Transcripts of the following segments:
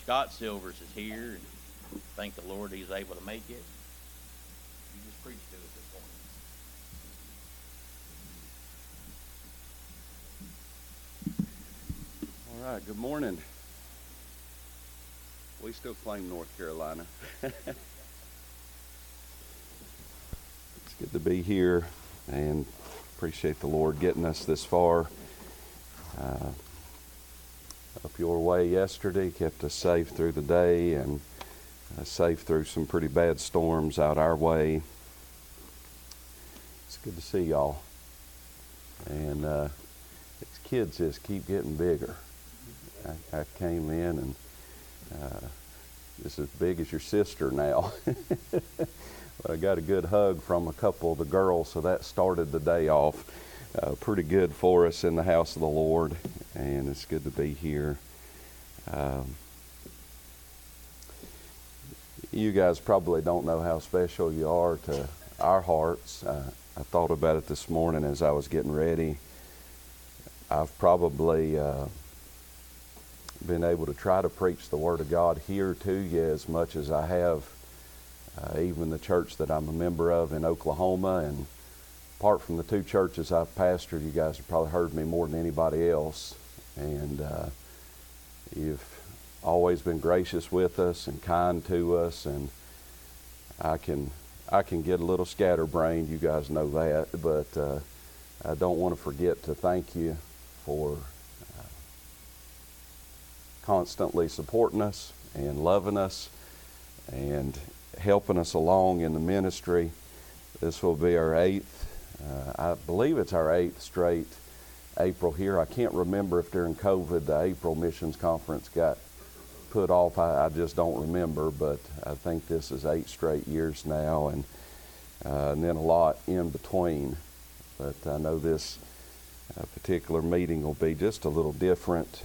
Scott Silvers is here, and thank the Lord he's able to make it. You just preach to us this morning. All right, good morning. We still claim North Carolina. It's good to be here and appreciate the Lord getting us this far. Up your way yesterday, kept us safe through the day and safe through some pretty bad storms out our way. It's good to see y'all. And these kids just keep getting bigger. I came in and just as big as your sister now. But I got a good hug from a couple of the girls, so that started the day off pretty good for us in the house of the Lord, and it's good to be here. You guys probably don't know how special you are to our hearts. I thought about it this morning as I was getting ready. I've probably been able to try to preach the Word of God here to you as much as I have even the church that I'm a member of in Oklahoma. And apart from the two churches I've pastored, you guys have probably heard me more than anybody else. And you've always been gracious with us and kind to us. And I can get a little scatterbrained, you guys know that. But I don't want to forget to thank you for constantly supporting us and loving us and helping us along in the ministry. This will be our 8th, I believe it's our 8th straight April here. I can't remember if during COVID the April missions conference got put off. I just don't remember, but I think this is 8 straight years now, and then a lot in between. But I know this particular meeting will be just a little different.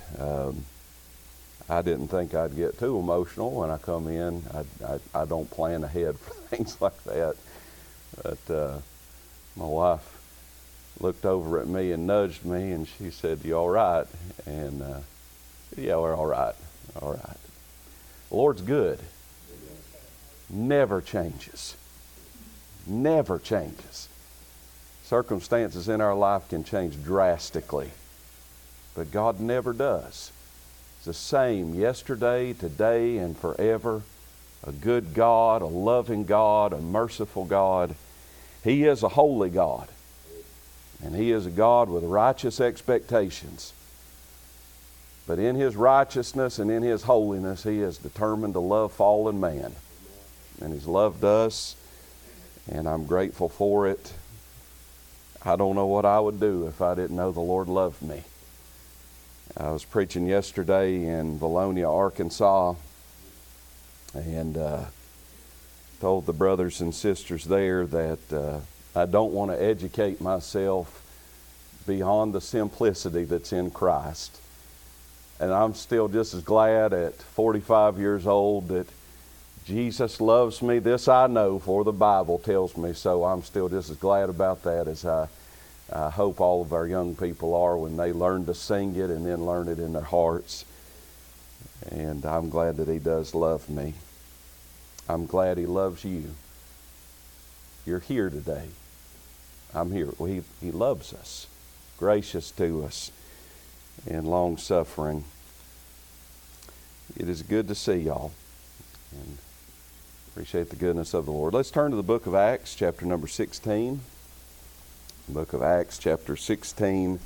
I didn't think I'd get too emotional when I come in. I don't plan ahead for things like that. But my wife looked over at me and nudged me, and she said, "You all right?" And yeah, we're all right. All right. The Lord's good. Never changes. Never changes. Circumstances in our life can change drastically, but God never does. It's the same yesterday, today, and forever. A good God, a loving God, a merciful God. He is a holy God. And He is a God with righteous expectations. But in His righteousness and in His holiness, He is determined to love fallen man. And He's loved us, and I'm grateful for it. I don't know what I would do if I didn't know the Lord loved me. I was preaching yesterday in Valonia, Arkansas, and told the brothers and sisters there that I don't want to educate myself beyond the simplicity that's in Christ. And I'm still just as glad at 45 years old that Jesus loves me. This I know, for the Bible tells me so. I'm still just as glad about that as I hope all of our young people are when they learn to sing it and then learn it in their hearts. And I'm glad that He does love me. I'm glad He loves you. You're here today. I'm here. Well, He loves us, gracious to us, and long-suffering. It is good to see y'all, and appreciate the goodness of the Lord. Let's turn to the book of Acts, chapter number 16. Book of Acts, chapter 16.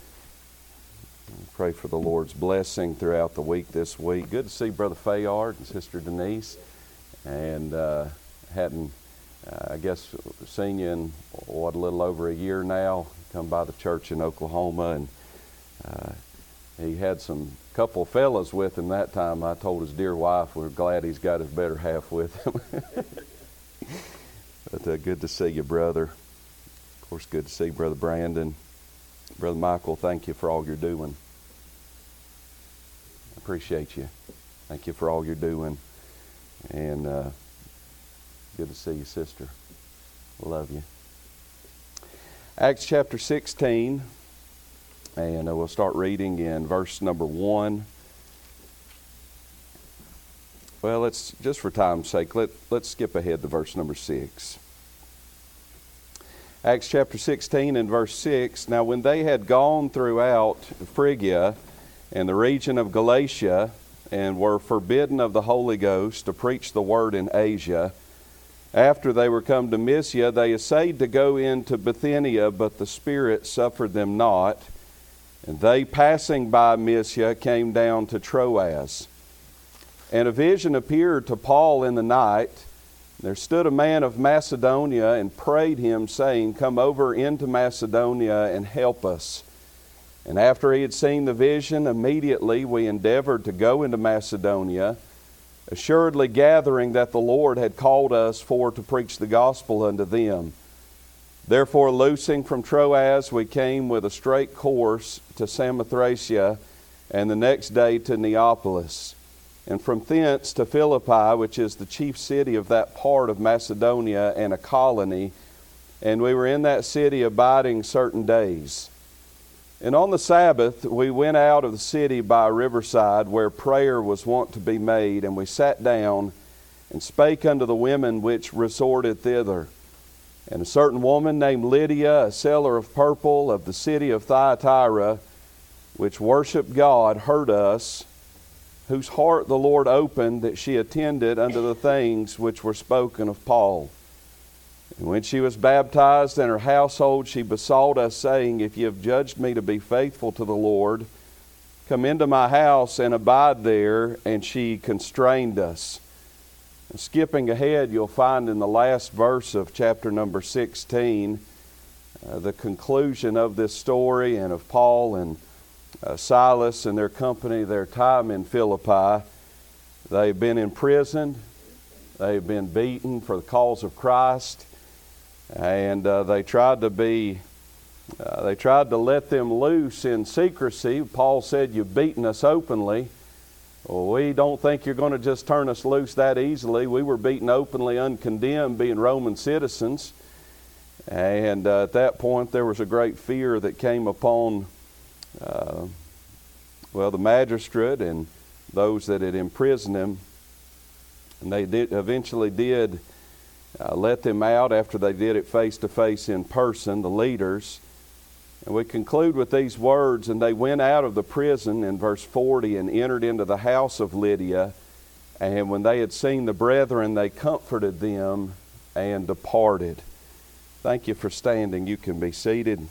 Pray for the Lord's blessing throughout the week this week. Good to see Brother Fayard and Sister Denise. And hadn't, I guess, seen you in, a little over a year now. Come by the church in Oklahoma, and he had some couple fellas with him that time. I told his dear wife we're glad he's got his better half with him. But good to see you, brother. Of course, good to see Brother Brandon. Brother Michael, thank you for all you're doing. I appreciate you. Thank you for all you're doing. And good to see you, sister. Love you. Acts chapter 16, and we'll start reading in verse number 1. Well, let's just for time's sake, let's skip ahead to verse number 6. Acts chapter 16 and verse 6. Now when they had gone throughout Phrygia and the region of Galatia, and were forbidden of the Holy Ghost to preach the word in Asia, after they were come to Mysia, they essayed to go into Bithynia, but the Spirit suffered them not. And they, passing by Mysia, came down to Troas. And a vision appeared to Paul in the night. There stood a man of Macedonia and prayed him, saying, Come over into Macedonia and help us. And after he had seen the vision, immediately we endeavored to go into Macedonia, assuredly gathering that the Lord had called us for to preach the gospel unto them. Therefore, loosing from Troas, we came with a straight course to Samothracia, and the next day to Neapolis, and from thence to Philippi, which is the chief city of that part of Macedonia and a colony, and we were in that city abiding certain days. And on the Sabbath we went out of the city by a riverside where prayer was wont to be made, and we sat down and spake unto the women which resorted thither. And a certain woman named Lydia, a seller of purple of the city of Thyatira, which worshipped God, heard us, whose heart the Lord opened, that she attended unto the things which were spoken of Paul. And when she was baptized in her household, she besought us, saying, If ye have judged me to be faithful to the Lord, come into my house and abide there. And she constrained us. And skipping ahead, you'll find in the last verse of chapter number 16, the conclusion of this story and of Paul and Silas and their company, their time in Philippi. They've been imprisoned. They've been beaten for the cause of Christ. And they tried to let them loose in secrecy. Paul said, You've beaten us openly. Well, we don't think you're going to just turn us loose that easily. We were beaten openly, uncondemned, being Roman citizens. And at that point, there was a great fear that came upon, the magistrate and those that had imprisoned him. And they eventually did let them out after they did it face to face in person, the leaders. And we conclude with these words, and they went out of the prison in verse 40 and entered into the house of Lydia. And when they had seen the brethren, they comforted them and departed. Thank you for standing. You can be seated.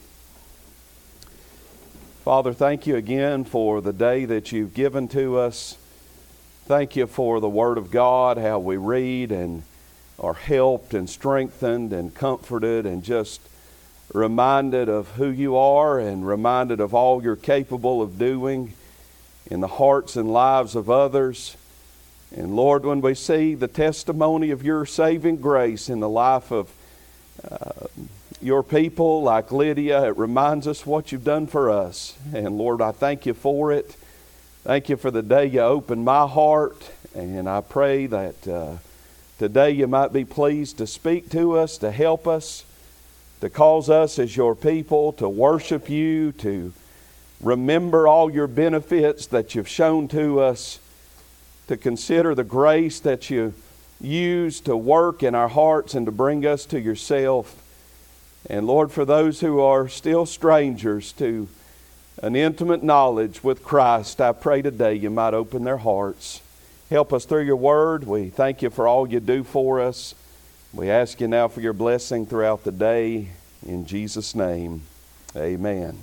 Father, thank you again for the day that you've given to us. Thank you for the Word of God, how we read and are helped and strengthened and comforted and just reminded of who you are and reminded of all you're capable of doing in the hearts and lives of others. And Lord, when we see the testimony of your saving grace in the life of your people like Lydia, it reminds us what you've done for us. And Lord, I thank you for it. Thank you for the day you opened my heart. And I pray that today you might be pleased to speak to us, to help us, to cause us as your people to worship you, to remember all your benefits that you've shown to us, to consider the grace that you use to work in our hearts and to bring us to yourself. And Lord, for those who are still strangers to an intimate knowledge with Christ, I pray today you might open their hearts. Help us through your word. We thank you for all you do for us. We ask you now for your blessing throughout the day. In Jesus' name, amen.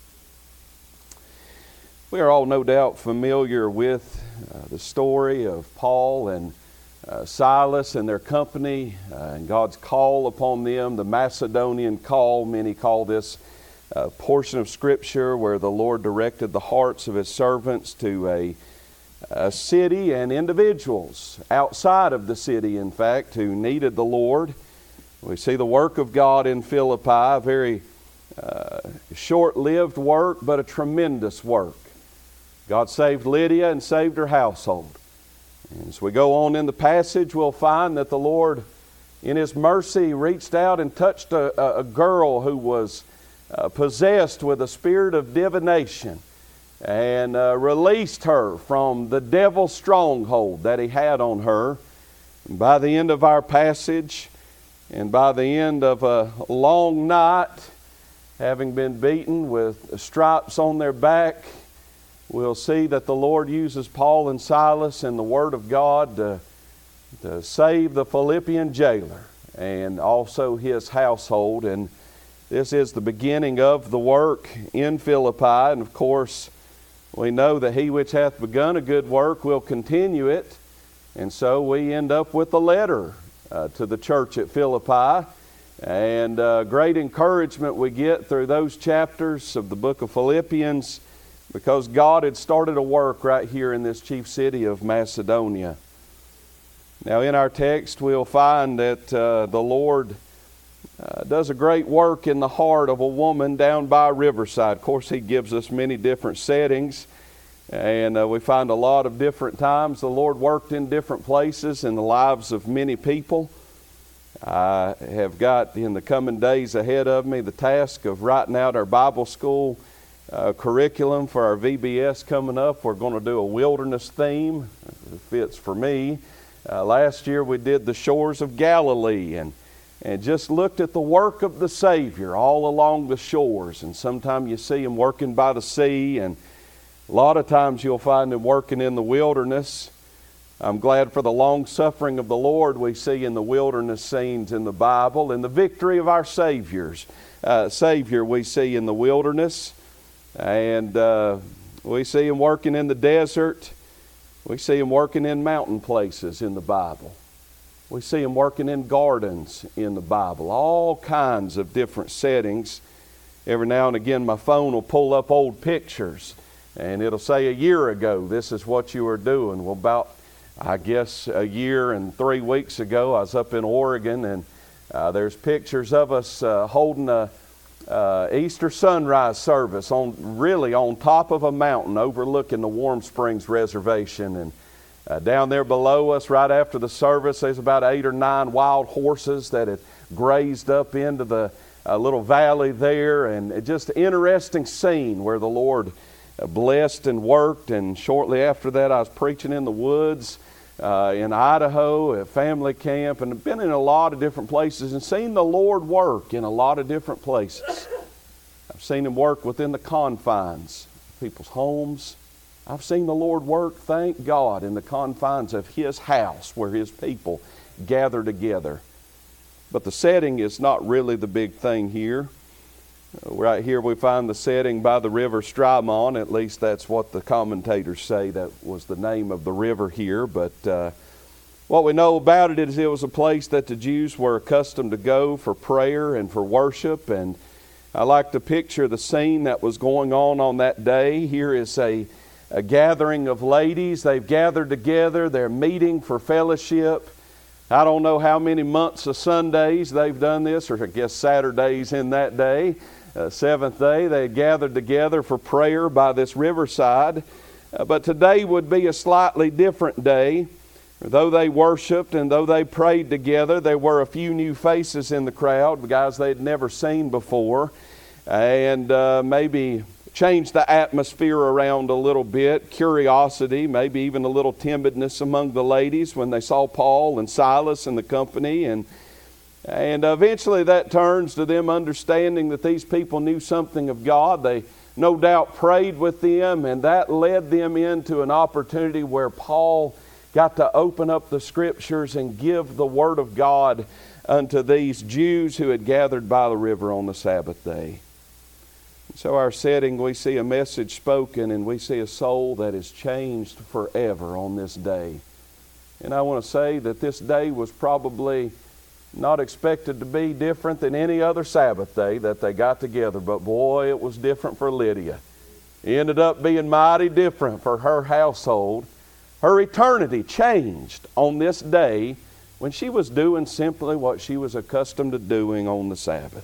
We are all no doubt familiar with the story of Paul and Silas and their company and God's call upon them, the Macedonian call. Many call this portion of Scripture where the Lord directed the hearts of His servants to a city and individuals outside of the city, in fact, who needed the Lord. We see the work of God in Philippi, a very short-lived work, but a tremendous work. God saved Lydia and saved her household. And as we go on in the passage, we'll find that the Lord, in His mercy, reached out and touched a girl who was possessed with a spirit of divination. and released her from the devil's stronghold that he had on her. And by the end of our passage, and by the end of a long night, having been beaten with stripes on their back, we'll see that the Lord uses Paul and Silas and the Word of God to save the Philippian jailer and also his household. And this is the beginning of the work in Philippi. And of course, we know that he which hath begun a good work will continue it. And so we end up with a letter to the church at Philippi. And great encouragement we get through those chapters of the book of Philippians, because God had started a work right here in this chief city of Macedonia. Now in our text we'll find that the Lord does a great work in the heart of a woman down by a riverside. Of course, he gives us many different settings, and we find a lot of different times the Lord worked in different places in the lives of many people. I have got in the coming days ahead of me the task of writing out our Bible school curriculum for our VBS coming up. We're going to do a wilderness theme. It fits for me. Last year we did the shores of Galilee and just looked at the work of the Savior all along the shores. And sometimes you see him working by the sea, and a lot of times you'll find him working in the wilderness. I'm glad for the long suffering of the Lord we see in the wilderness scenes in the Bible, and the victory of our Savior we see in the wilderness. And we see him working in the desert. We see him working in mountain places in the Bible. We see him working in gardens in the Bible. All kinds of different settings. Every now and again my phone will pull up old pictures, and it'll say a year ago, this is what you were doing. Well, about, I guess, a year and 3 weeks ago, I was up in Oregon, and there's pictures of us holding a Easter sunrise service on top of a mountain overlooking the Warm Springs Reservation. And down there below us, right after the service, there's about 8 or 9 wild horses that had grazed up into the little valley there. And it just an interesting scene where the Lord blessed and worked. And shortly after that, I was preaching in the woods in Idaho at family camp, and I've been in a lot of different places and seen the Lord work in a lot of different places. I've seen him work within the confines of people's homes. I've seen the Lord work, thank God, in the confines of his house where his people gather together. But the setting is not really the big thing here. Right here we find the setting by the river Strymon. At least that's what the commentators say. That was the name of the river here. But what we know about it is it was a place that the Jews were accustomed to go for prayer and for worship. And I like to picture the scene that was going on that day. Here is a gathering of ladies. They've gathered together. They're meeting for fellowship. I don't know how many months of Sundays they've done this, or I guess Saturdays in that day. Seventh day, they gathered together for prayer by this riverside. But today would be a slightly different day. Though they worshiped and though they prayed together, there were a few new faces in the crowd, guys they'd never seen before, and maybe changed the atmosphere around a little bit. Curiosity, maybe even a little timidness among the ladies when they saw Paul and Silas and the company, and eventually that turns to them understanding that these people knew something of God. They no doubt prayed with them, and that led them into an opportunity where Paul got to open up the Scriptures and give the Word of God unto these Jews who had gathered by the river on the Sabbath day. So our setting, we see a message spoken, and we see a soul that is changed forever on this day. And I want to say that this day was probably not expected to be different than any other Sabbath day that they got together. But boy, it was different for Lydia. It ended up being mighty different for her household. Her eternity changed on this day when she was doing simply what she was accustomed to doing on the Sabbath.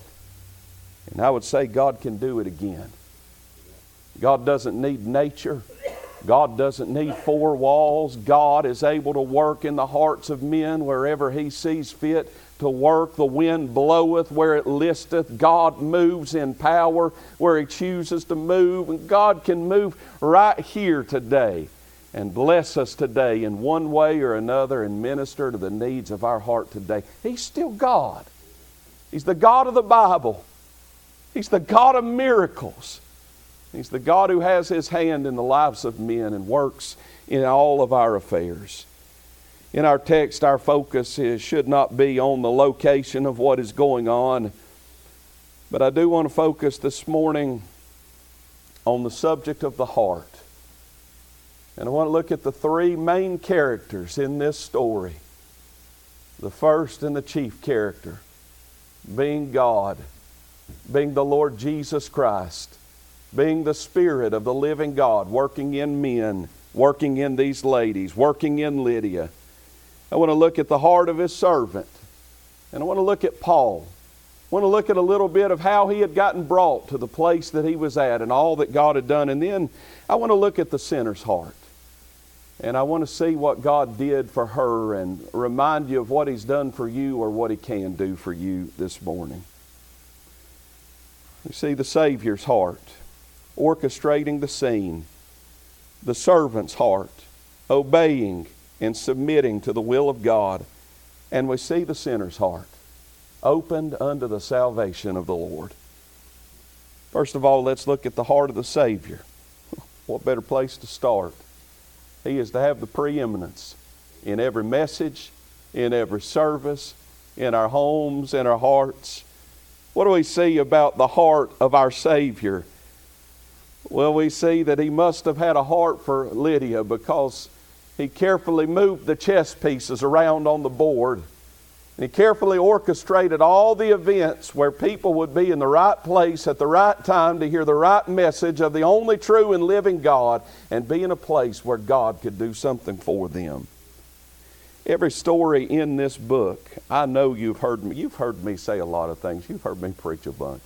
And I would say God can do it again. God doesn't need nature. God doesn't need four walls. God is able to work in the hearts of men wherever He sees fit to work. The wind bloweth where it listeth. God moves in power where He chooses to move. And God can move right here today and bless us today in one way or another and minister to the needs of our heart today. He's still God. He's the God of the Bible. He's the God of miracles. He's the God who has His hand in the lives of men and works in all of our affairs. In our text, our focus should not be on the location of what is going on, but I do want to focus this morning on the subject of the heart. And I want to look at the three main characters in this story. The first and the chief character being God, being the Lord Jesus Christ, being the Spirit of the living God working in men, working in these ladies, working in Lydia. I want to look at the heart of His servant. And I want to look at Paul. I want to look at a little bit of how he had gotten brought to the place that he was at and all that God had done. And then I want to look at the sinner's heart. And I want to see what God did for her and remind you of what He's done for you or what He can do for you this morning. You see the Savior's heart, orchestrating the scene. The servant's heart, obeying and submitting to the will of God. And we see the sinner's heart, opened unto the salvation of the Lord. First of all, let's look at the heart of the Savior. What better place to start? He is to have the preeminence in every message, in every service, in our homes, in our hearts. What do we see about the heart of our Savior? Well, we see that He must have had a heart for Lydia because He carefully moved the chess pieces around on the board. And He carefully orchestrated all the events where people would be in the right place at the right time to hear the right message of the only true and living God and be in a place where God could do something for them. Every story in this book, I know you've heard me say a lot of things. You've heard me preach a bunch.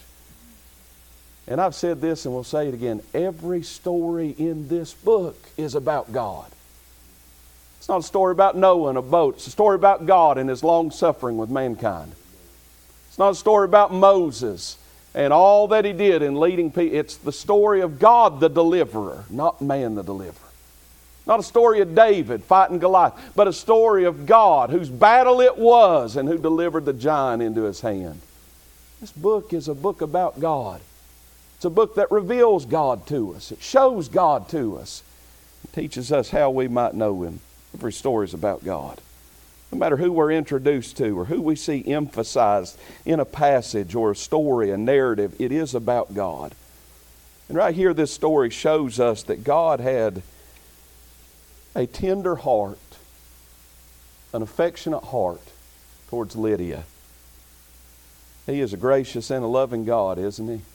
And I've said this and we'll say it again. Every story in this book is about God. It's not a story about Noah and a boat. It's a story about God and His long suffering with mankind. It's not a story about Moses and all that he did in leading people. It's the story of God the deliverer, not man the deliverer. Not a story of David fighting Goliath, but a story of God whose battle it was and who delivered the giant into his hand. This book is a book about God. It's a book that reveals God to us. It shows God to us. It teaches us how we might know Him. Every story is about God. No matter who we're introduced to or who we see emphasized in a passage or a story, a narrative, it is about God. And right here this story shows us that God had a tender heart, an affectionate heart towards Lydia. He is a gracious and a loving God, isn't He?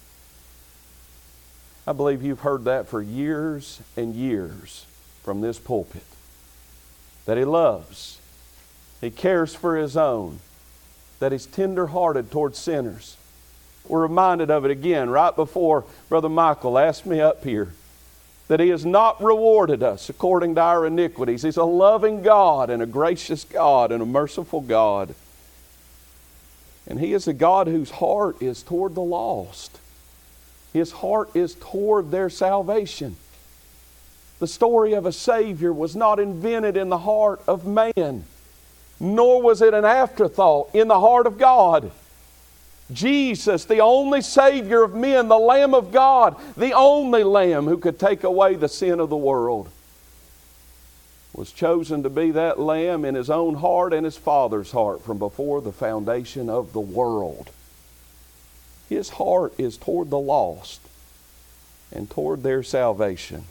I believe you've heard that for years and years from this pulpit. That He loves, He cares for His own, that He's tender-hearted towards sinners. We're reminded of it again right before Brother Michael asked me up here, that He has not rewarded us according to our iniquities. He's a loving God and a gracious God and a merciful God. And He is a God whose heart is toward the lost. His heart is toward their salvation. The story of a Savior was not invented in the heart of man, nor was it an afterthought in the heart of God. Jesus, the only Savior of men, the Lamb of God, the only Lamb who could take away the sin of the world, was chosen to be that Lamb in His own heart and His Father's heart from before the foundation of the world. His heart is toward the lost and toward their salvation.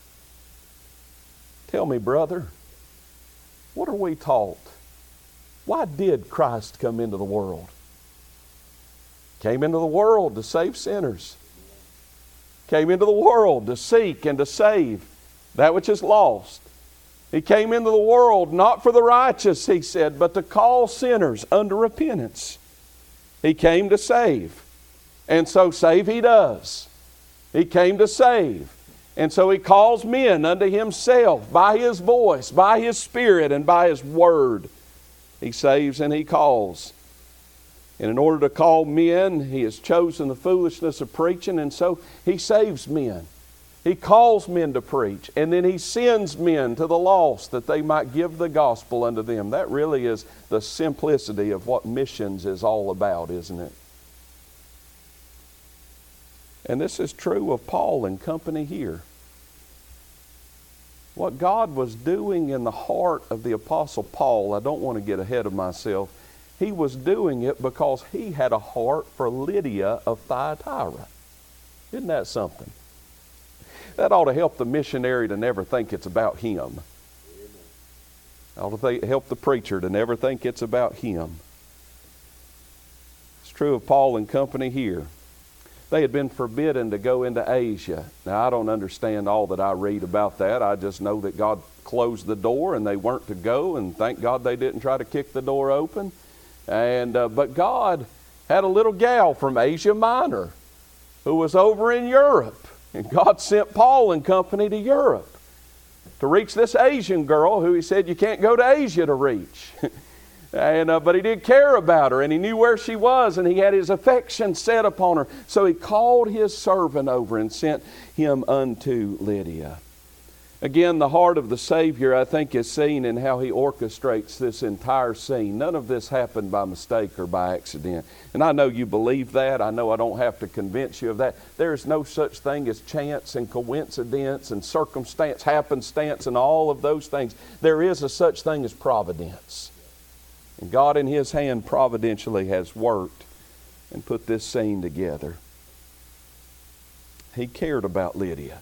Tell me, brother, what are we taught? Why did Christ come into the world? Came into the world to save sinners. Came into the world to seek and to save that which is lost. He came into the world not for the righteous, He said, but to call sinners unto repentance. He came to save. And so save He does. He came to save. And so He calls men unto Himself by His voice, by His Spirit, and by His Word. He saves and He calls. And in order to call men, He has chosen the foolishness of preaching, and so He saves men. He calls men to preach, and then He sends men to the lost that they might give the gospel unto them. That really is the simplicity of what missions is all about, isn't it? And this is true of Paul and company here. What God was doing in the heart of the Apostle Paul, I don't want to get ahead of myself, He was doing it because he had a heart for Lydia of Thyatira. Isn't that something? That ought to help the missionary to never think it's about him. Ought to help the preacher to never think it's about him. It's true of Paul and company here. They had been forbidden to go into Asia. Now, I don't understand all that I read about that. I just know that God closed the door and they weren't to go, and thank God they didn't try to kick the door open. But God had a little gal from Asia Minor who was over in Europe. And God sent Paul and company to Europe to reach this Asian girl who He said you can't go to Asia to reach. But He did care about her, and He knew where she was, and He had His affection set upon her. So He called His servant over and sent him unto Lydia. Again, the heart of the Savior, I think, is seen in how He orchestrates this entire scene. None of this happened by mistake or by accident. And I know you believe that. I know I don't have to convince you of that. There is no such thing as chance and coincidence and circumstance, happenstance, and all of those things. There is a such thing as providence. And God in His hand providentially has worked and put this scene together. He cared about Lydia.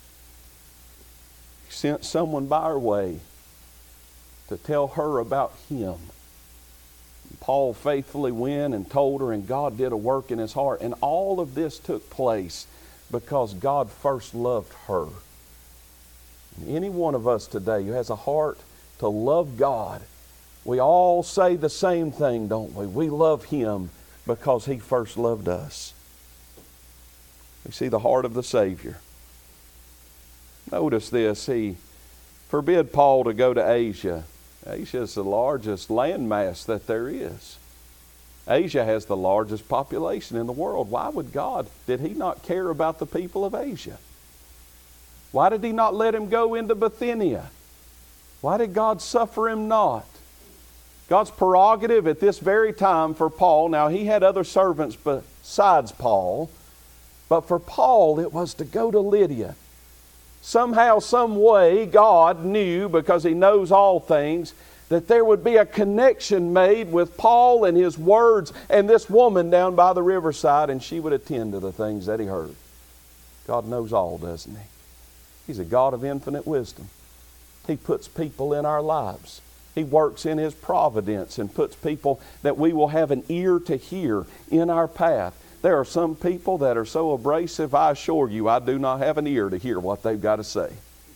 He sent someone by her way to tell her about Him. And Paul faithfully went and told her, and God did a work in his heart. And all of this took place because God first loved her. And any one of us today who has a heart to love God, we all say the same thing, don't we? We love Him because He first loved us. We see the heart of the Savior. Notice this. He forbid Paul to go to Asia. Asia is the largest landmass that there is. Asia has the largest population in the world. Why would God, did He not care about the people of Asia? Why did He not let him go into Bithynia? Why did God suffer him not? God's prerogative at this very time for Paul, now he had other servants besides Paul, but for Paul it was to go to Lydia. Somehow, some way, God knew, because He knows all things, that there would be a connection made with Paul and his words and this woman down by the riverside, and she would attend to the things that He heard. God knows all, doesn't He? He's a God of infinite wisdom. He puts people in our lives. He works in His providence and puts people that we will have an ear to hear in our path. There are some people that are so abrasive, I assure you, I do not have an ear to hear what they've got to say.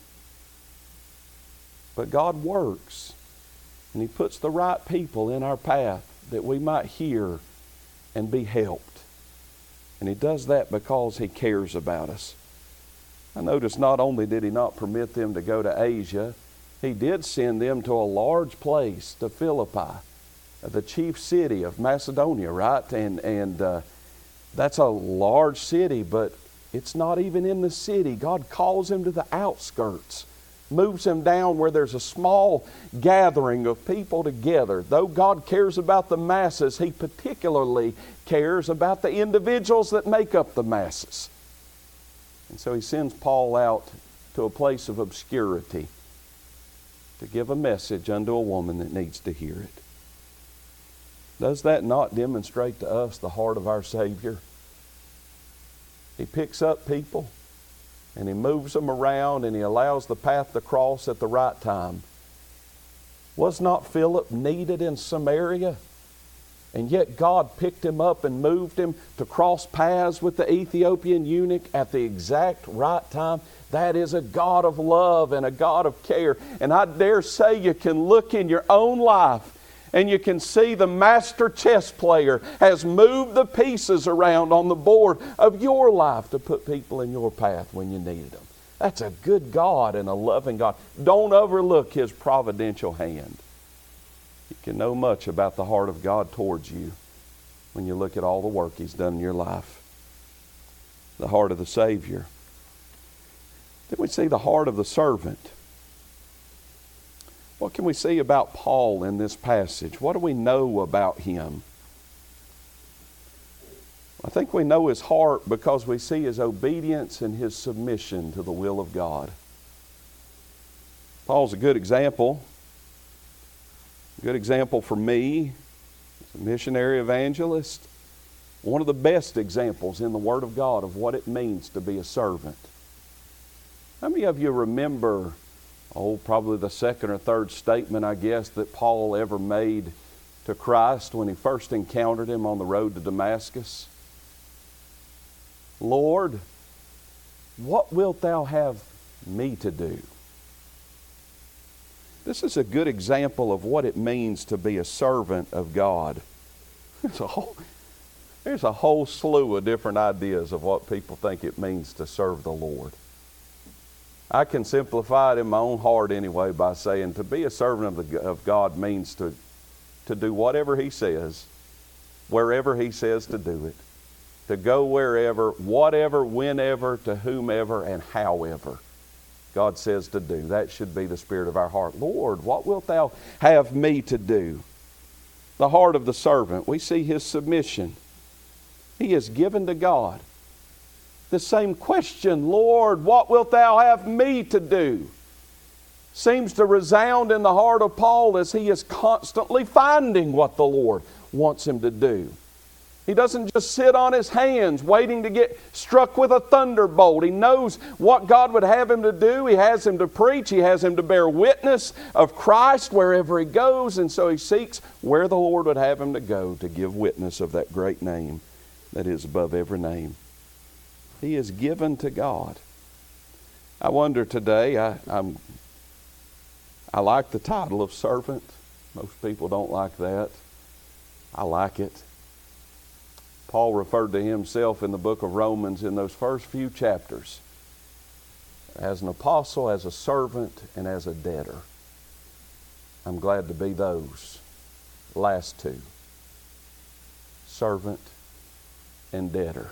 But God works, and He puts the right people in our path that we might hear and be helped. And He does that because He cares about us. I notice not only did He not permit them to go to Asia, He did send them to a large place, to Philippi, the chief city of Macedonia, right? And that's a large city, but it's not even in the city. God calls him to the outskirts, moves him down where there's a small gathering of people together. Though God cares about the masses, He particularly cares about the individuals that make up the masses. And so He sends Paul out to a place of obscurity to give a message unto a woman that needs to hear it. Does that not demonstrate to us the heart of our Savior? He picks up people and He moves them around and He allows the path to cross at the right time. Was not Philip needed in Samaria? And yet God picked him up and moved him to cross paths with the Ethiopian eunuch at the exact right time. That is a God of love and a God of care. And I dare say you can look in your own life and you can see the master chess player has moved the pieces around on the board of your life to put people in your path when you needed them. That's a good God and a loving God. Don't overlook His providential hand. You can know much about the heart of God towards you when you look at all the work He's done in your life. The heart of the Savior. Then we see the heart of the servant. What can we see about Paul in this passage? What do we know about him? I think we know his heart because we see his obedience and his submission to the will of God. Paul's a good example. A good example for me as a missionary evangelist. One of the best examples in the Word of God of what it means to be a servant. How many of you remember, probably the second or third statement, I guess, that Paul ever made to Christ when he first encountered Him on the road to Damascus? Lord, what wilt Thou have me to do? This is a good example of what it means to be a servant of God. There's a whole slew of different ideas of what people think it means to serve the Lord. I can simplify it in my own heart anyway by saying to be a servant of God means to do whatever He says, wherever He says to do it, to go wherever, whatever, whenever, to whomever, and however God says to do. That should be the spirit of our heart. Lord, what wilt Thou have me to do? The heart of the servant. We see his submission. He is given to God. The same question, Lord, what wilt Thou have me to do? Seems to resound in the heart of Paul as he is constantly finding what the Lord wants him to do. He doesn't just sit on his hands waiting to get struck with a thunderbolt. He knows what God would have him to do. He has him to preach. He has him to bear witness of Christ wherever he goes. And so he seeks where the Lord would have him to go to give witness of that great name that is above every name. He is given to God. I wonder today, I like the title of servant. Most people don't like that. I like it. Paul referred to himself in the book of Romans in those first few chapters as an apostle, as a servant, and as a debtor. I'm glad to be those last two. Servant and debtor.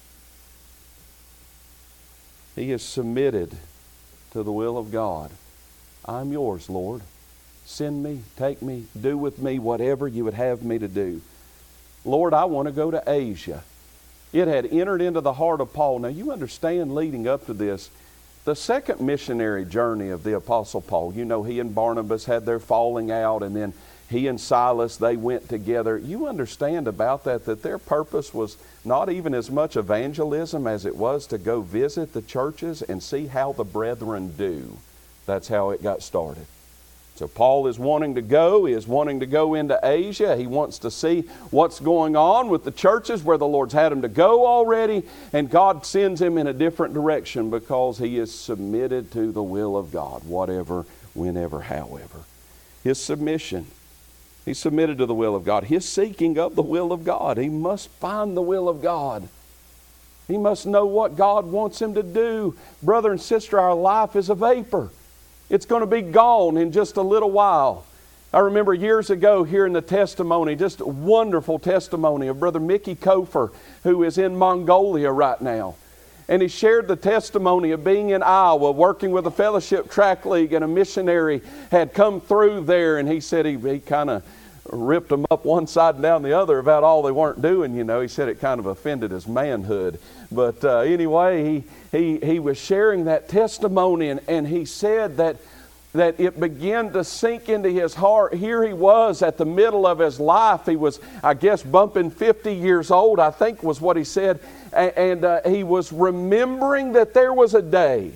He is submitted to the will of God. I'm yours, Lord. Send me, take me, do with me whatever you would have me to do. Lord, I want to go to Asia. It had entered into the heart of Paul. Now you understand, leading up to this, the second missionary journey of the Apostle Paul, you know, he and Barnabas had their falling out, and then he and Silas, they went together. You understand about that their purpose was not even as much evangelism as it was to go visit the churches and see how the brethren do. That's how it got started. So Paul is wanting to go. He is wanting to go into Asia. He wants to see what's going on with the churches where the Lord's had him to go already. And God sends him in a different direction because he is submitted to the will of God, whatever, whenever, however. His submission. He's submitted to the will of God. His seeking of the will of God. He must find the will of God. He must know what God wants him to do. Brother and sister, our life is a vapor. It's going to be gone in just a little while. I remember years ago hearing the testimony, just a wonderful testimony of Brother Mickey Kofer, who is in Mongolia right now. And he shared the testimony of being in Iowa, working with a Fellowship Track League, and a missionary had come through there, and he said he kind of ripped them up one side and down the other about all they weren't doing. You know, he said it kind of offended his manhood. But anyway, he was sharing that testimony, and he said that it began to sink into his heart. Here he was at the middle of his life. He was, I guess, bumping 50 years old, I think was what he said. And he was remembering that there was a day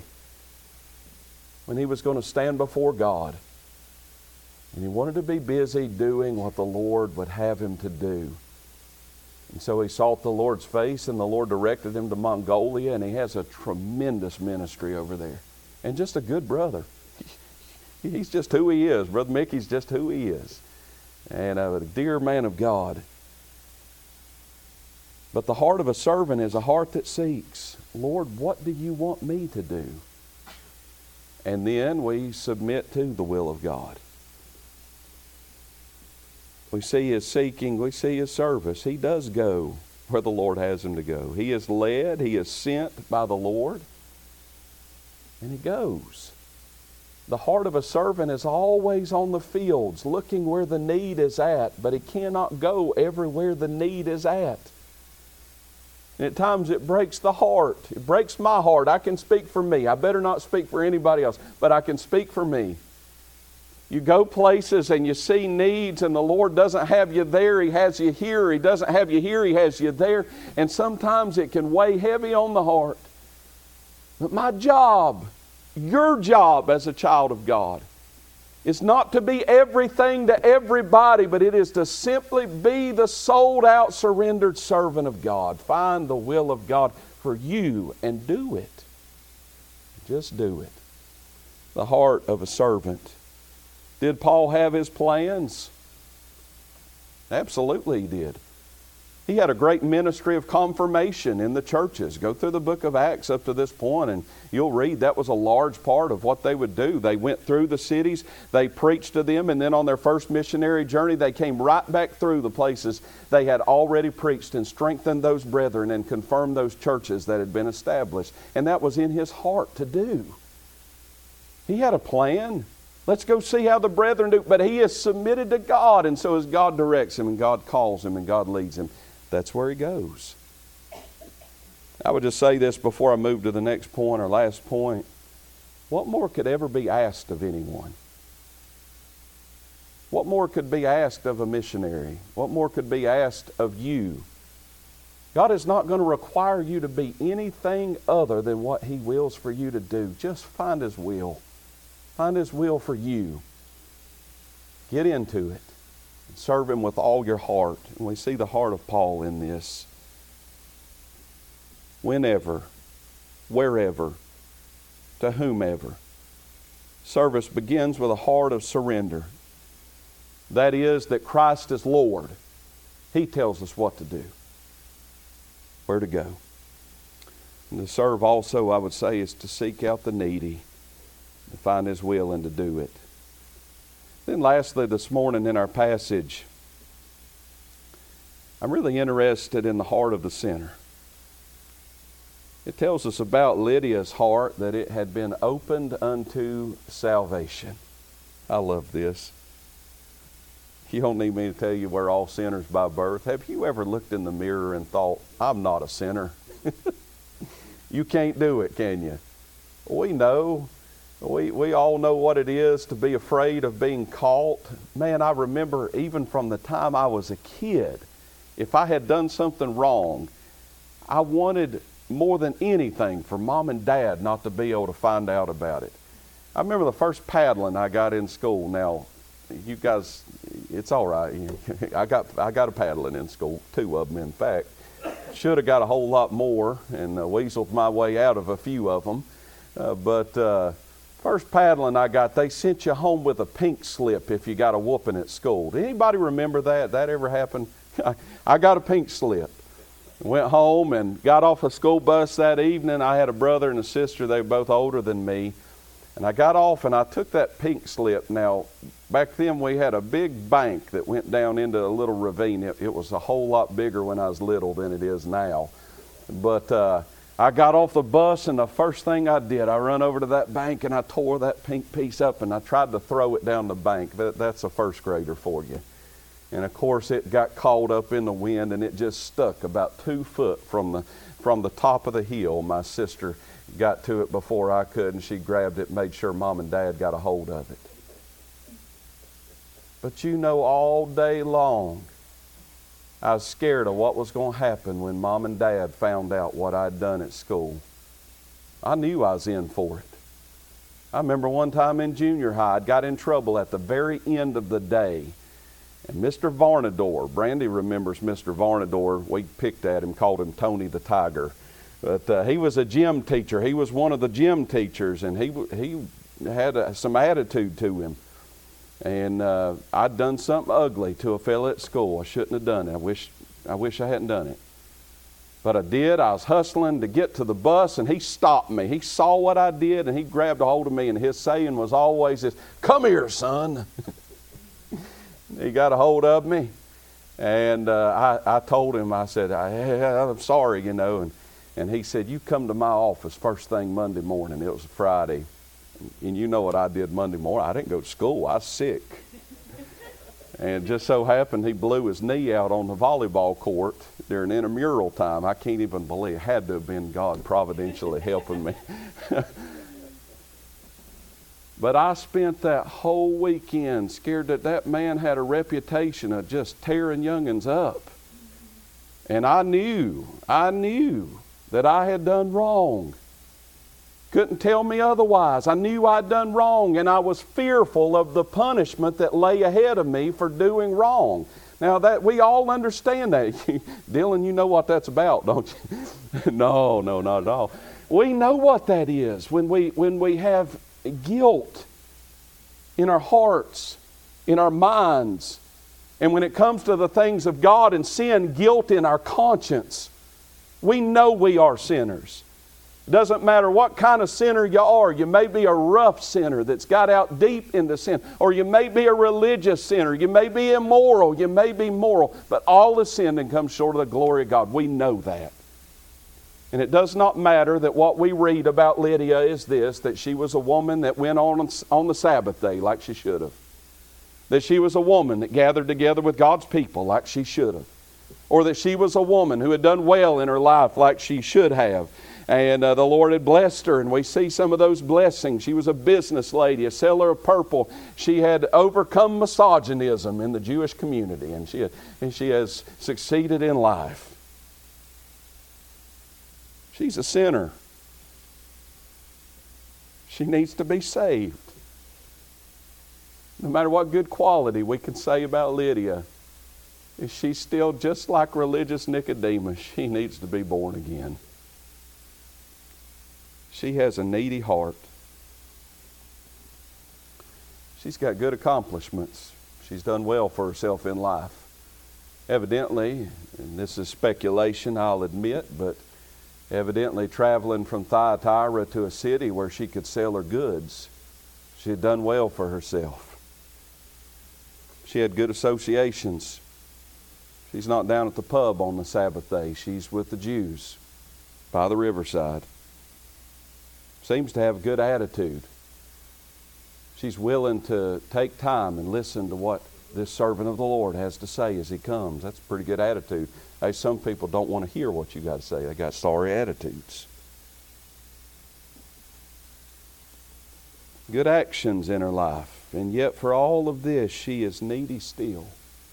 when he was going to stand before God. And he wanted to be busy doing what the Lord would have him to do. And so he sought the Lord's face, and the Lord directed him to Mongolia, and he has a tremendous ministry over there. And just a good brother. He's just who he is. Brother Mickey's just who he is. And a dear man of God. But the heart of a servant is a heart that seeks, Lord, what do you want me to do? And then we submit to the will of God. We see his seeking, we see his service. He does go where the Lord has him to go. He is led, he is sent by the Lord, and he goes. The heart of a servant is always on the fields, looking where the need is at, but he cannot go everywhere the need is at. And at times it breaks the heart. It breaks my heart. I can speak for me. I better not speak for anybody else, but I can speak for me. You go places and you see needs and the Lord doesn't have you there, He has you here. He doesn't have you here, He has you there. And sometimes it can weigh heavy on the heart. But my job, your job as a child of God, is not to be everything to everybody, but it is to simply be the sold out, surrendered servant of God. Find the will of God for you and do it. Just do it. The heart of a servant. Did Paul have his plans? Absolutely he did. He had a great ministry of confirmation in the churches. Go through the book of Acts up to this point and you'll read that was a large part of what they would do. They went through the cities, they preached to them, and then on their first missionary journey they came right back through the places they had already preached and strengthened those brethren and confirmed those churches that had been established. And that was in his heart to do. He had a plan. Let's go see how the brethren do. But he is submitted to God, and so as God directs him and God calls him and God leads him, that's where he goes. I would just say this before I move to the next point or last point. What more could ever be asked of anyone? What more could be asked of a missionary? What more could be asked of you? God is not going to require you to be anything other than what He wills for you to do. Just find His will. Find His will for you. Get into it. Serve Him with all your heart. And we see the heart of Paul in this. Whenever, wherever, to whomever. Service begins with a heart of surrender. That is, that Christ is Lord. He tells us what to do, where to go. And to serve also, I would say, is to seek out the needy, to find His will and to do it. Then lastly, this morning in our passage, I'm really interested in the heart of the sinner. It tells us about Lydia's heart, that it had been opened unto salvation. I love this. You don't need me to tell you we're all sinners by birth. Have you ever looked in the mirror and thought, I'm not a sinner? You can't do it, can you? We know. We all know what it is to be afraid of being caught. Man, I remember even from the time I was a kid, if I had done something wrong, I wanted more than anything for Mom and Dad not to be able to find out about it. I remember the first paddling I got in school. Now, you guys, it's all right. I got a paddling in school, 2 of them in fact. Should have got a whole lot more and weaseled my way out of a few of them. First paddling I got, they sent you home with a pink slip if you got a whooping at school. Did anybody remember that? That ever happened? I got a pink slip. Went home and got off a school bus that evening. I had a brother and a sister. They were both older than me. And I got off and I took that pink slip. Now, back then we had a big bank that went down into a little ravine. It was a whole lot bigger when I was little than it is now. But I got off the bus and the first thing I did, I run over to that bank and I tore that pink piece up and I tried to throw it down the bank. That's a first grader for you. And of course it got caught up in the wind and it just stuck about 2 foot from the top of the hill. My sister got to it before I could and she grabbed it and made sure Mom and Dad got a hold of it. But you know, all day long I was scared of what was going to happen when Mom and Dad found out what I'd done at school. I knew I was in for it. I remember one time in junior high, I got in trouble at the very end of the day. And Mr. Varnador, Brandy remembers Mr. Varnador, we picked at him, called him Tony the Tiger. But he was a gym teacher. He was one of the gym teachers, and he had some attitude to him. And I'd done something ugly to a fella at school. I shouldn't have done it. I wish I hadn't done it. But I did. I was hustling to get to the bus, and he stopped me. He saw what I did, and he grabbed a hold of me, and his saying was always this, "Come here, son." He got a hold of me, and I told him, I said, I'm sorry, you know. And he said, "You come to my office first thing Monday morning." It was a Friday. And you know what I did Monday morning. I didn't go to school. I was sick. And just so happened he blew his knee out on the volleyball court during intramural time. I can't even believe it. Had to have been God providentially helping me. But I spent that whole weekend scared that man had a reputation of just tearing young'uns up. And I knew that I had done wrong. Couldn't tell me otherwise. I knew I'd done wrong, and I was fearful of the punishment that lay ahead of me for doing wrong. Now, that we all understand that. Dylan, you know what that's about, don't you? No, not at all. We know what that is when we have guilt in our hearts, in our minds, and when it comes to the things of God and sin, guilt in our conscience. We know we are sinners. It doesn't matter what kind of sinner you are. You may be a rough sinner that's got out deep into sin, or you may be a religious sinner. You may be immoral. You may be moral. But all is sinned and come short of the glory of God. We know that. And it does not matter that what we read about Lydia is this, that she was a woman that went on the Sabbath day like she should have. That she was a woman that gathered together with God's people like she should have. Or that she was a woman who had done well in her life like she should have. And the Lord had blessed her, and we see some of those blessings. She was a business lady, a seller of purple. She had overcome misogynism in the Jewish community, and she has succeeded in life. She's a sinner. She needs to be saved. No matter what good quality we can say about Lydia, if she's still just like religious Nicodemus, she needs to be born again. She has a needy heart. She's got good accomplishments. She's done well for herself in life. Evidently, and this is speculation, I'll admit, but evidently traveling from Thyatira to a city where she could sell her goods, she had done well for herself. She had good associations. She's not down at the pub on the Sabbath day. She's with the Jews by the riverside. Seems to have a good attitude. She's willing to take time and listen to what this servant of the Lord has to say as he comes. That's a pretty good attitude. Hey, some people don't want to hear what you got to say. They got sorry attitudes. Good actions in her life. And yet for all of this, she is needy still.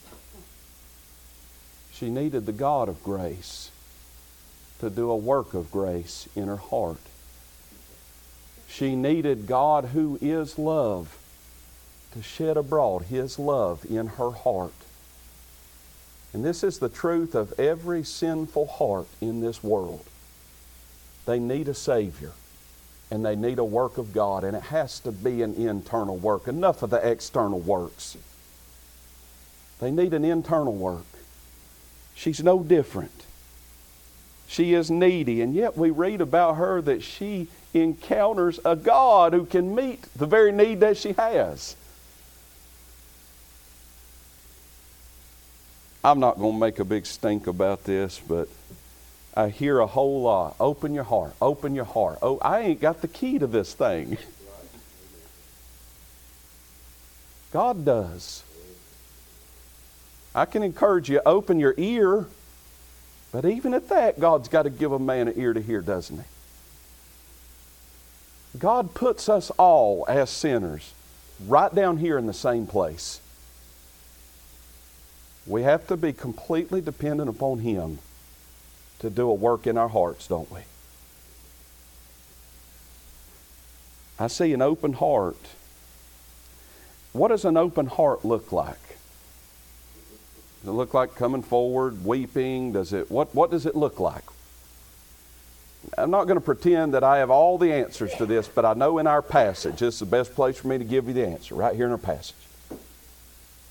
She needed the God of grace to do a work of grace in her heart. She needed God, who is love, to shed abroad His love in her heart. And this is the truth of every sinful heart in this world. They need a Savior, and they need a work of God, and it has to be an internal work. Enough of the external works. They need an internal work. She's no different. She is needy, and yet we read about her that she encounters a God who can meet the very need that she has. I'm not going to make a big stink about this, but I hear a whole lot. Open your heart. Open your heart. Oh, I ain't got the key to this thing. God does. I can encourage you, open your ear. But even at that, God's got to give a man an ear to hear, doesn't He? God puts us all as sinners right down here in the same place. We have to be completely dependent upon Him to do a work in our hearts, don't we? I see an open heart. What does an open heart look like? Does it look like coming forward, weeping? What does it look like? I'm not going to pretend that I have all the answers to this, but I know in our passage, this is the best place for me to give you the answer, right here in our passage.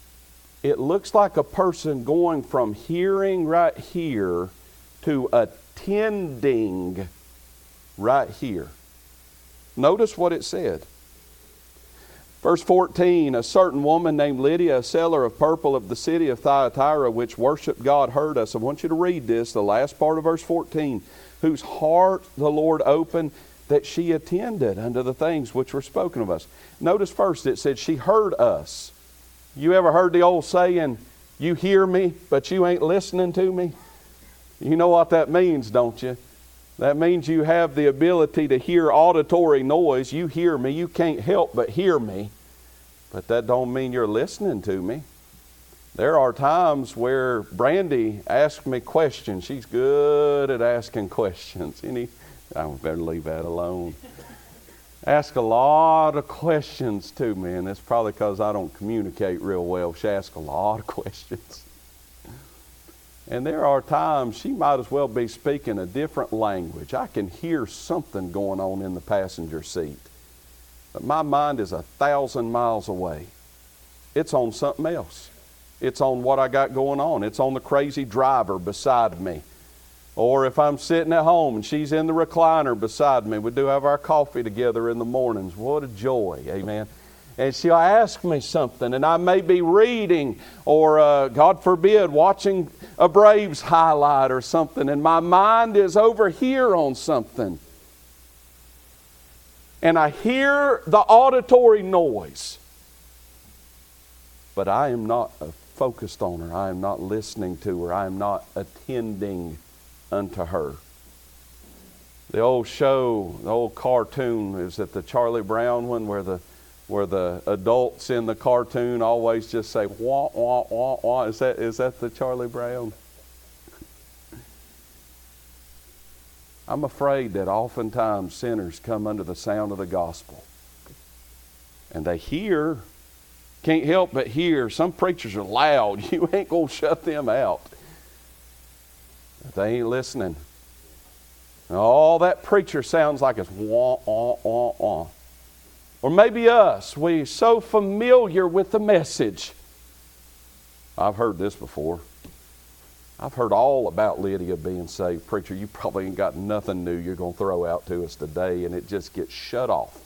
It looks like a person going from hearing right here to a attending right here. Notice what it said. Verse 14, a certain woman named Lydia, a seller of purple of the city of Thyatira, which worshiped God, heard us. I want you to read this, the last part of verse 14. Whose heart the Lord opened, that she attended unto the things which were spoken of us. Notice first it said she heard us. You ever heard the old saying, you hear me, but you ain't listening to me? You know what that means, don't you? That means you have the ability to hear auditory noise. You hear me. You can't help but hear me. But that don't mean you're listening to me. There are times where Brandy asks me questions. She's good at asking questions. I better leave that alone. Ask a lot of questions to me, and it's probably because I don't communicate real well. She asks a lot of questions. And there are times she might as well be speaking a different language. I can hear something going on in the passenger seat. But my mind is 1,000 miles away. It's on something else. It's on what I got going on. It's on the crazy driver beside me. Or if I'm sitting at home and she's in the recliner beside me. We do have our coffee together in the mornings. What a joy, amen. And she'll ask me something, and I may be reading or, God forbid, watching a Braves highlight or something, and my mind is over here on something. And I hear the auditory noise, but I am not focused on her. I am not listening to her. I am not attending unto her. The old show, the old cartoon, is it the Charlie Brown one where the adults in the cartoon always just say wah wah wah wah? Is that the Charlie Brown? I'm afraid that oftentimes sinners come under the sound of the gospel, and they hear, can't help but hear. Some preachers are loud. You ain't gonna shut them out. But they ain't listening. And all that preacher sounds like is wah wah wah wah. Or maybe us, we're so familiar with the message. I've heard this before. I've heard all about Lydia being saved. Preacher, you probably ain't got nothing new you're going to throw out to us today, and it just gets shut off.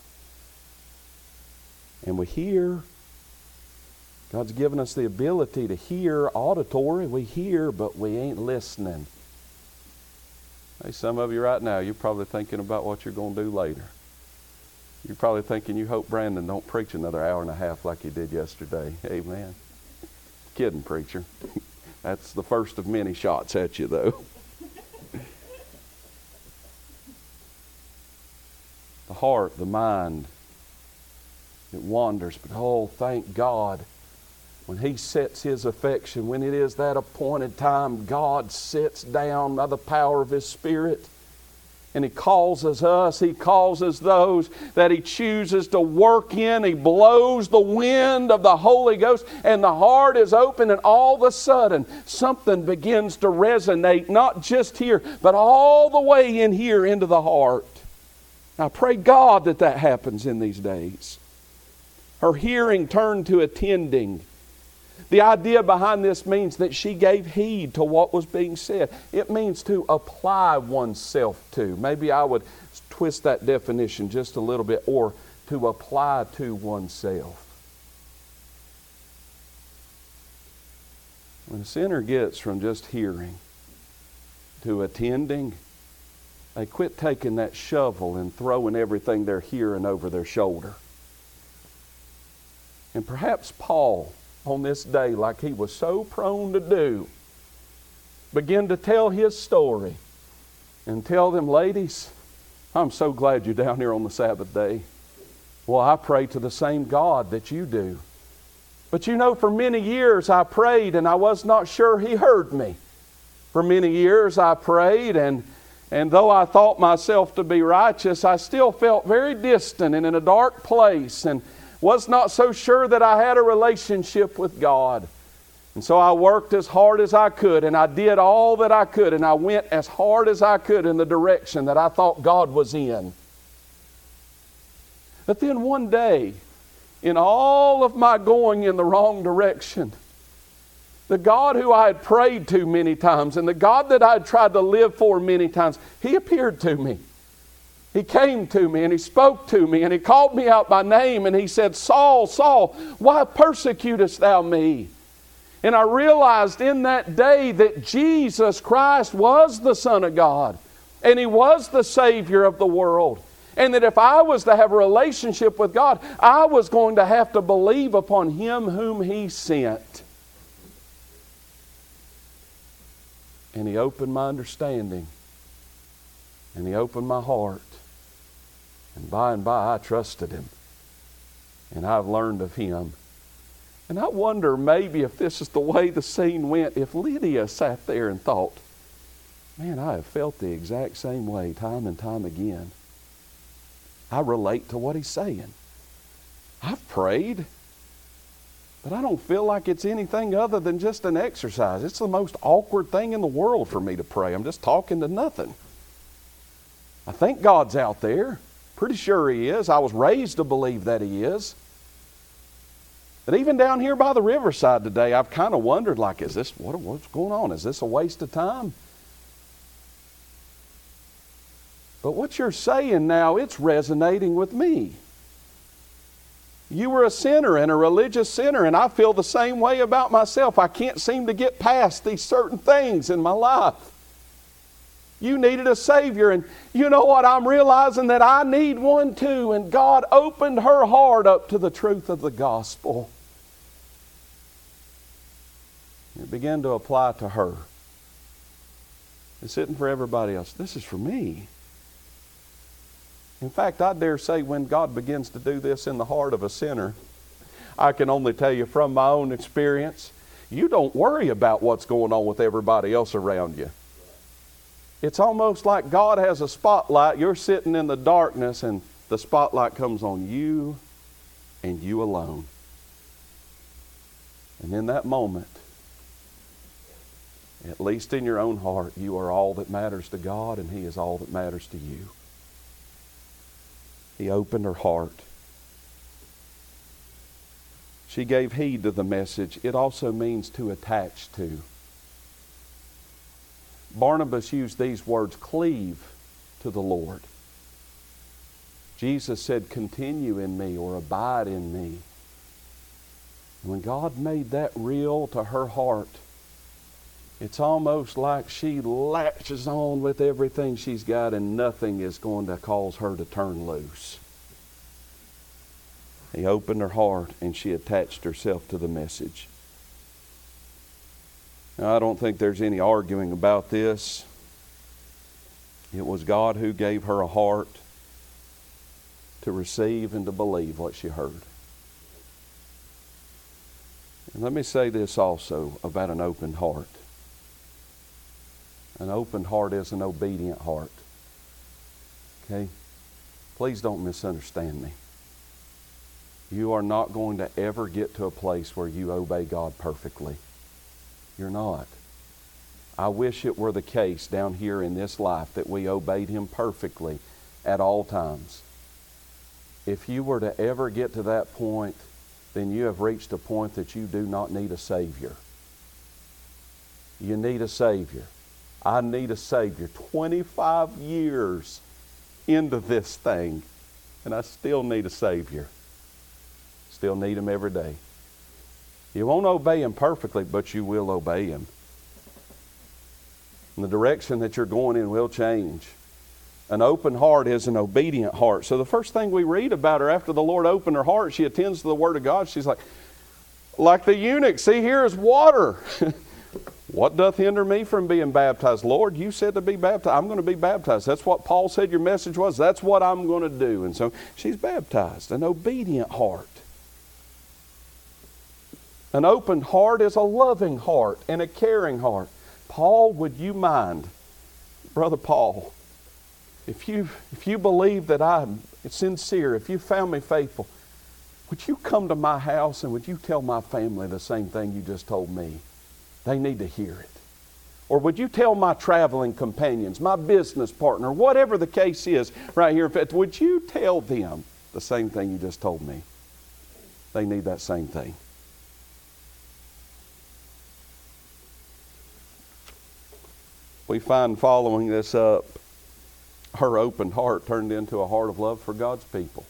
And we hear. God's given us the ability to hear auditory. We hear, but we ain't listening. Hey, some of you right now, you're probably thinking about what you're going to do later. You're probably thinking, you hope Brandon don't preach another hour and a half like he did yesterday. Amen. Kidding, preacher. That's the first of many shots at you, though. The heart, the mind, it wanders. But oh, thank God, when He sets His affection, when it is that appointed time, God sits down by the power of His Spirit. And He causes us, He causes those that He chooses to work in. He blows the wind of the Holy Ghost, and the heart is open, and all of a sudden something begins to resonate, not just here, but all the way in here into the heart. I pray God that happens in these days. Her hearing turned to attending. The idea behind this means that she gave heed to what was being said. It means to apply oneself to. Maybe I would twist that definition just a little bit, or to apply to oneself. When a sinner gets from just hearing to attending, they quit taking that shovel and throwing everything they're hearing over their shoulder. And perhaps Paul, on this day, like he was so prone to do, begin to tell his story and tell them, ladies, I'm so glad you're down here on the Sabbath day. Well, I pray to the same God that you do. But you know, for many years I prayed and I was not sure He heard me. For many years I prayed, and though I thought myself to be righteous, I still felt very distant and in a dark place, and was not so sure that I had a relationship with God. And so I worked as hard as I could, and I did all that I could, and I went as hard as I could in the direction that I thought God was in. But then one day, in all of my going in the wrong direction, The God who I had prayed to many times and the God that I had tried to live for many times, He appeared to me. He came to me and He spoke to me and He called me out by name and He said, Saul, Saul, why persecutest thou me? And I realized in that day that Jesus Christ was the Son of God and He was the Savior of the world. And that if I was to have a relationship with God, I was going to have to believe upon Him whom He sent. And He opened my understanding. And He opened my heart. And by I trusted Him. And I've learned of Him. And I wonder maybe if this is the way the scene went, if Lydia sat there and thought, man, I have felt the exact same way time and time again. I relate to what he's saying. I've prayed, but I don't feel like it's anything other than just an exercise. It's the most awkward thing in the world for me to pray. I'm just talking to nothing. I think God's out there. Pretty sure He is. I was raised to believe that He is. But even down here by the riverside today, I've kind of wondered, like, is this, what's going on? Is this a waste of time? But what you're saying now, it's resonating with me. You were a sinner and a religious sinner, and I feel the same way about myself. I can't seem to get past these certain things in my life. You needed a Savior, and you know what? I'm realizing that I need one too, and God opened her heart up to the truth of the gospel. It began to apply to her. It's sitting for everybody else. This is for me. In fact, I dare say when God begins to do this in the heart of a sinner, I can only tell you from my own experience, you don't worry about what's going on with everybody else around you. It's almost like God has a spotlight. You're sitting in the darkness and the spotlight comes on you and you alone. And in that moment, at least in your own heart, you are all that matters to God and He is all that matters to you. He opened her heart. She gave heed to the message. It also means to attach to. Barnabas used these words, cleave to the Lord. Jesus said, continue in me or abide in me. When God made that real to her heart, it's almost like she latches on with everything she's got and nothing is going to cause her to turn loose. He opened her heart and she attached herself to the message. Now, I don't think there's any arguing about this. It was God who gave her a heart to receive and to believe what she heard. And let me say this also about an open heart. An open heart is an obedient heart. Okay? Please don't misunderstand me. You are not going to ever get to a place where you obey God perfectly. You're not. I wish it were the case down here in this life that we obeyed Him perfectly at all times. If you were to ever get to that point, then you have reached a point that you do not need a Savior. You need a Savior. I need a Savior. 25 years into this thing, and I still need a Savior. Still need Him every day. You won't obey Him perfectly, but you will obey Him. And the direction that you're going in will change. An open heart is an obedient heart. So the first thing we read about her after the Lord opened her heart, she attends to the Word of God. She's like the eunuch, see, here is water. What doth hinder me from being baptized? Lord, you said to be baptized. I'm going to be baptized. That's what Paul said your message was. That's what I'm going to do. And so she's baptized. An obedient heart. An open heart is a loving heart and a caring heart. Paul, would you mind, Brother Paul, if you believe that I'm sincere, if you found me faithful, would you come to my house and would you tell my family the same thing you just told me? They need to hear it. Or would you tell my traveling companions, my business partner, whatever the case is right here, would you tell them the same thing you just told me? They need that same thing. we find following this up, her open heart turned into a heart of love for God's people.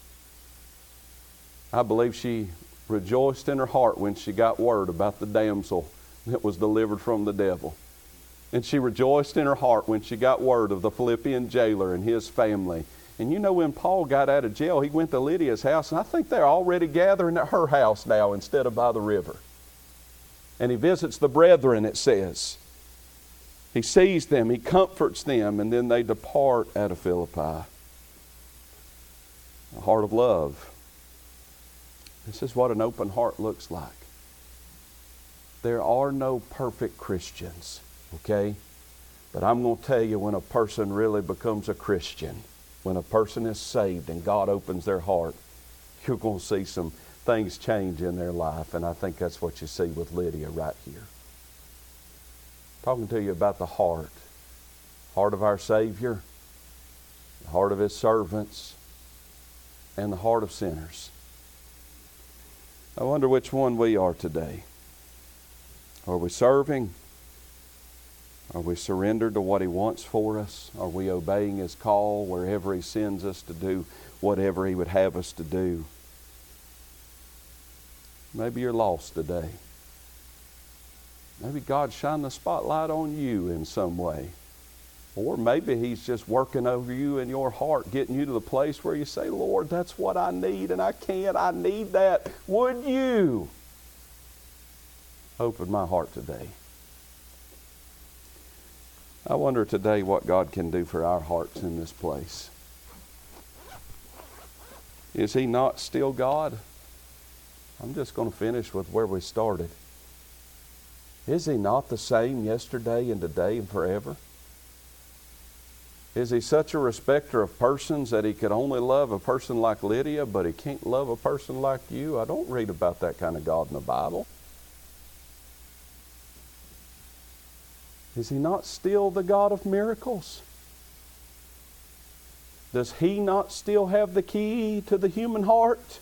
I believe she rejoiced in her heart when she got word about the damsel that was delivered from the devil. And she rejoiced in her heart when she got word of the Philippian jailer and his family. And you know, when Paul got out of jail, he went to Lydia's house, and I think they're already gathering at her house now instead of by the river. And he visits the brethren, it says. He sees them, he comforts them, and then they depart out of Philippi. A heart of love. This is what an open heart looks like. There are no perfect Christians, okay? But I'm going to tell you, when a person really becomes a Christian, when a person is saved and God opens their heart, you're going to see some things change in their life. And I think that's what you see with Lydia right here. Talking to you about the heart of our Savior, the heart of His servants, and the heart of sinners. I wonder which one we are today. Are we serving? Are we surrendered to what He wants for us? Are we obeying His call wherever He sends us to do whatever He would have us to do? Maybe you're lost today. Maybe God shined the spotlight on you in some way. Or maybe He's just working over you in your heart, getting you to the place where you say, Lord, that's what I need, and I can't. I need that. Would you open my heart today? I wonder today what God can do for our hearts in this place. Is He not still God? I'm just going to finish with where we started. Is He not the same yesterday and today and forever? Is He such a respecter of persons that He could only love a person like Lydia, but He can't love a person like you? I don't read about that kind of God in the Bible. Is He not still the God of miracles? Does He not still have the key to the human heart?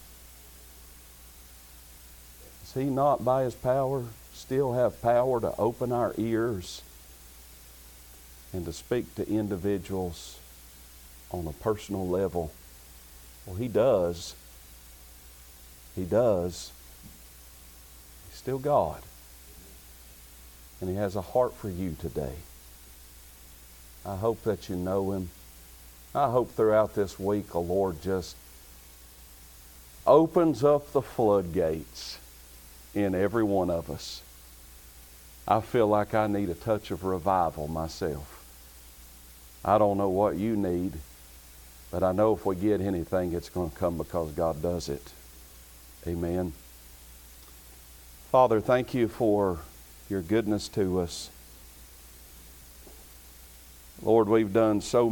Does He not, by His power, still have power to open our ears and to speak to individuals on a personal level? Well, He does. He does. He's still God. And He has a heart for you today. I hope that you know Him. I hope throughout this week the Lord just opens up the floodgates in every one of us. I feel like I need a touch of revival myself. I don't know what you need, but I know if we get anything, it's going to come because God does it. Amen. Father, thank You for Your goodness to us. Lord, we've done so